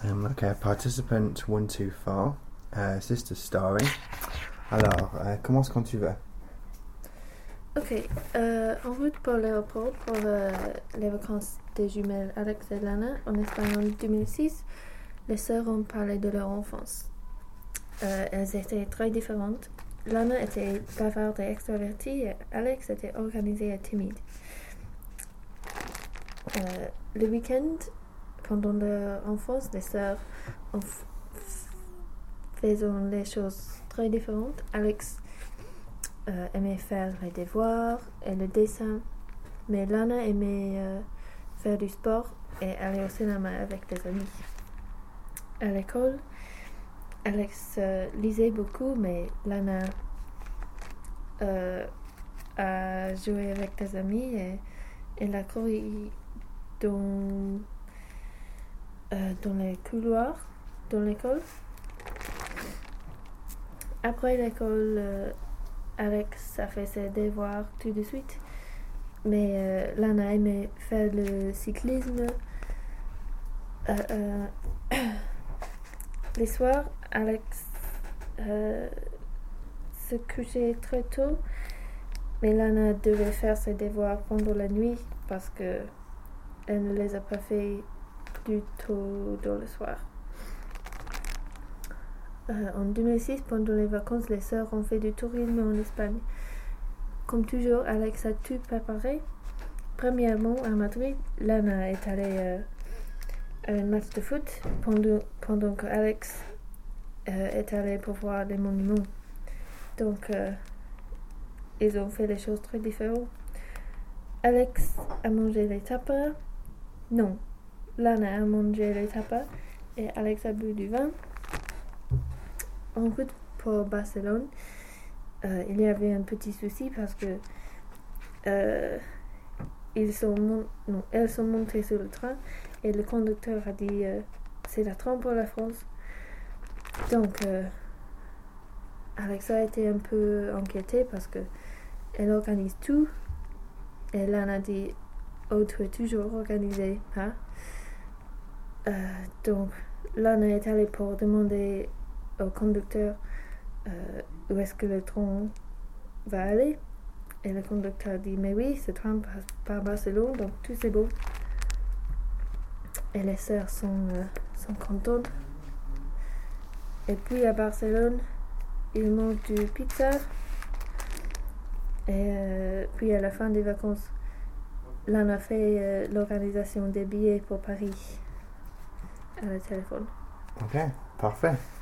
Okay, participant 1, 2, 4, Sister Story. Alors, commence quand tu veux. Ok, en route pour l'aéroport pour les vacances des jumelles Alex et Lana en Espagne en 2006, les sœurs ont parlé de leur enfance. Elles étaient très différentes. Lana était bavarde et extravertie et Alex était organisée et timide. Le week-end, pendant leur enfance, les sœurs faisaient les choses très différentes. Alex aimait faire les devoirs et le dessin, mais Lana aimait faire du sport et aller au cinéma avec des amis. À l'école, Alex lisait beaucoup, mais Lana a joué avec des amis et elle a couru dans les couloirs dans l'école. Après l'école, Alex a fait ses devoirs tout de suite, mais Lana aimait faire le cyclisme. Les soirs, Alex se couchait très tôt, mais Lana devait faire ses devoirs pendant la nuit parce que elle ne les a pas fait du tout dans le soir. En 2006, pendant les vacances, les sœurs ont fait du tourisme en Espagne. Comme toujours, Alex a tout préparé. Premièrement, à Madrid, Lana est allée à un match de foot pendant que Alex est allé pour voir les monuments. Donc, ils ont fait des choses très différentes. Alex a mangé les tapas. Non, Lana a mangé les tapas et Alex a bu du vin. En route pour Barcelone, il y avait un petit souci parce que elles sont montées sur le train et le conducteur a dit c'est la train pour la France. Donc Alexa a été un peu inquiétée parce que elle organise tout et Lana a dit oh, tu es toujours organisée, hein? Donc Lana est allée pour demander au conducteur où est-ce que le train va aller, et le conducteur dit mais oui, ce train passe par Barcelone, donc tout c'est beau. Et les sœurs sont contentes. Et puis à Barcelone, ils mangent du pizza. Et puis à la fin des vacances, Lana fait l'organisation des billets pour Paris à le téléphone. Ok, parfait.